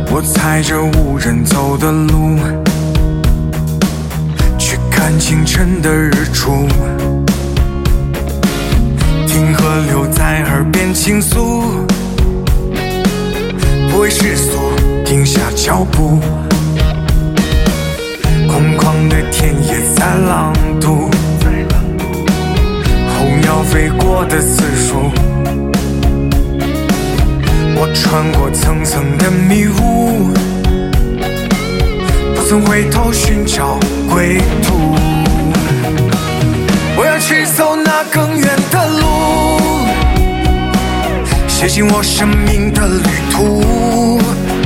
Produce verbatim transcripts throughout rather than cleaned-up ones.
我踩着无人走的路，去看清晨的日出，听河流在耳边倾诉，不为世俗停下脚步，空旷的田野在朗读，候鸟飞过的次数，我穿过层层的迷雾，不曾回头寻找归途。我要去走那更远的路，写进我生命的旅途，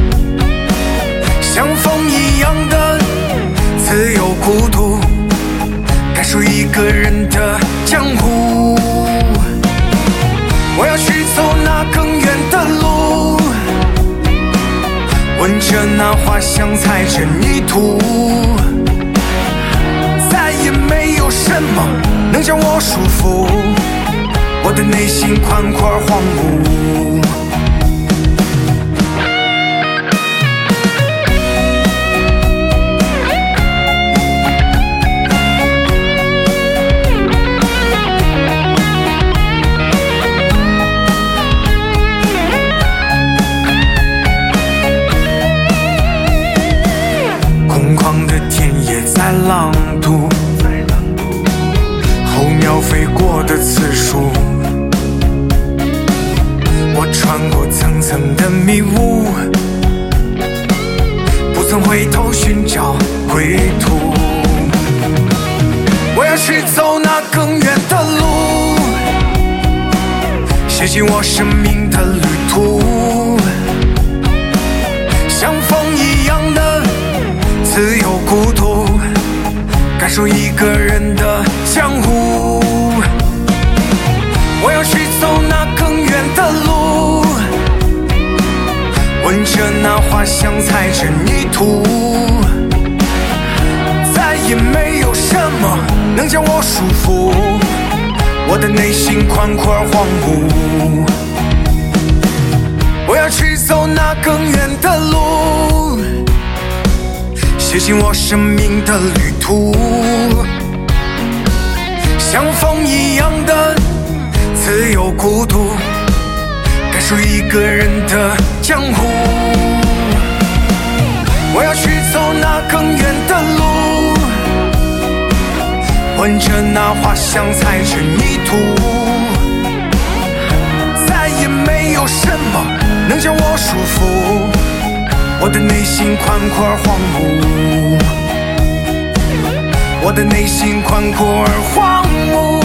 像风一样的自由孤独，感受一个人的江湖。我要去走那更远的路，闻着那花香，踩着泥土，再也没有什么能将我束缚，我的内心宽阔而荒芜。空旷的田野在朗读，候鸟飞过的次数，我穿过层层的迷雾，不曾回头寻找归途。我要去走那更远的路，写进我生命的旅途，像风一样的自由孤独，感受一个人的江湖。我要去走那更远的路，闻着那花香，踩着泥土，再也没有什么能将我束缚，我的内心宽阔而荒芜。我要去走那更远的路，写进我生命的旅途，像风一样的自由孤独，感受一个人的江湖。我要去走那更远的路，闻着那花香，踩着泥土，再也没有什么能将我束缚，我的内心宽阔而荒芜，我的内心宽阔而荒芜。